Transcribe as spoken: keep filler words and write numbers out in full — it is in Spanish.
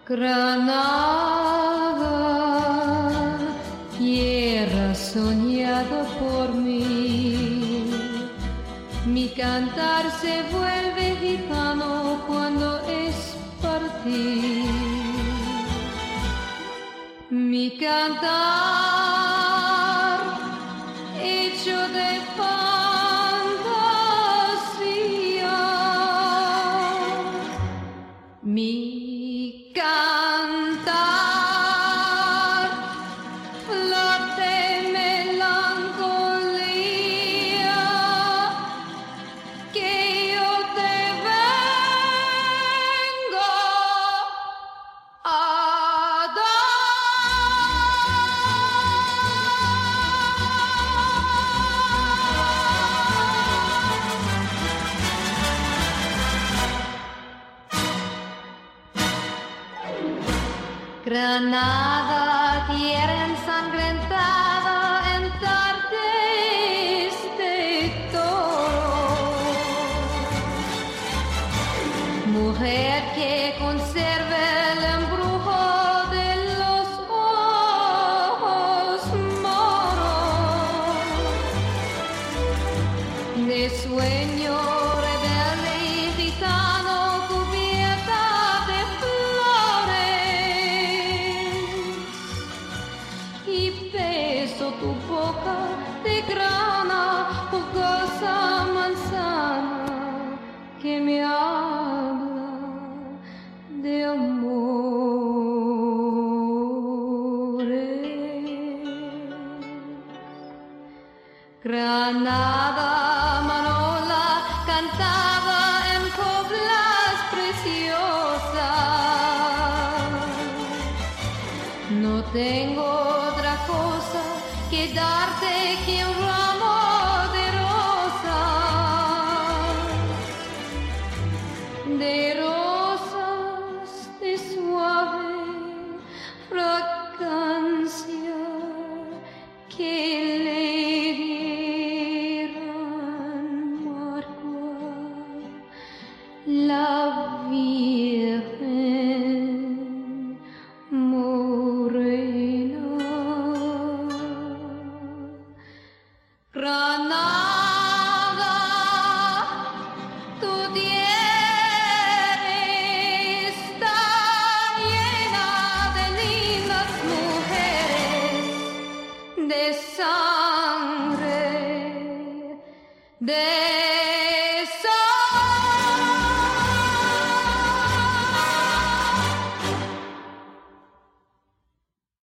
Granada, tierra soñada por mí, mi cantar se vuelve gitano cuando es partir. Mi cantar hecho de fantasía, mi cantar flor de melancolía que yo te vengo a Granada, tierra ensangrentada en tardes de toro, mujer que conserva el embrujo de los ojos moros, de sueño rebelde y gitano cubierta de flores, y beso tu boca de grana, jugosa manzana que me habla de amores. Granada, Manola, cantaba en coplas preciosas. No tengo otra cosa que darte que un ramo de rosas, de rosas de suave fragancia que le dieran marco a la Virgen morena. Granada, tu tierra está llena de lindas mujeres, de sangre, de